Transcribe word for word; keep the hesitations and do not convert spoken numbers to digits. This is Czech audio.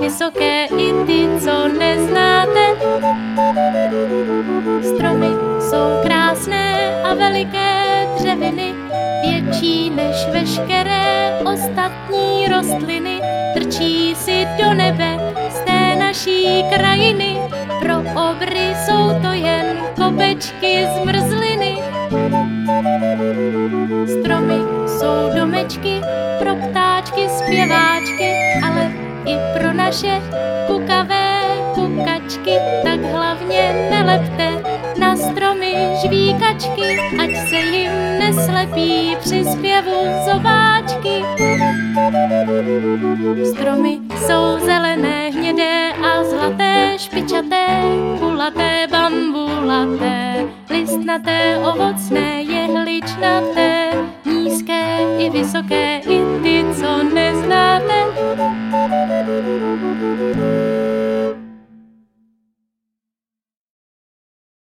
vysoké i ty, co neznáte. Stromy jsou krásné a veliké dřeviny, větší než veškeré ostatní rostliny. Trčí si do nebe z té naší krajiny, pro obry jsou to jen kopečky zmrzliny. Stromy jsou domečky pro ptáčky, zpěváčky, ale i pro naše kukavé kukačky. Tak hlavně nelepte na stromy žvíkačky, ať se jim neslepí při zpěvu zobáčky. Stromy jsou zelené, hnědé a zlaté, špičaté, kulaté, bambulaté, listnaté, ovocné, jehličnaté, nízké i vysoké i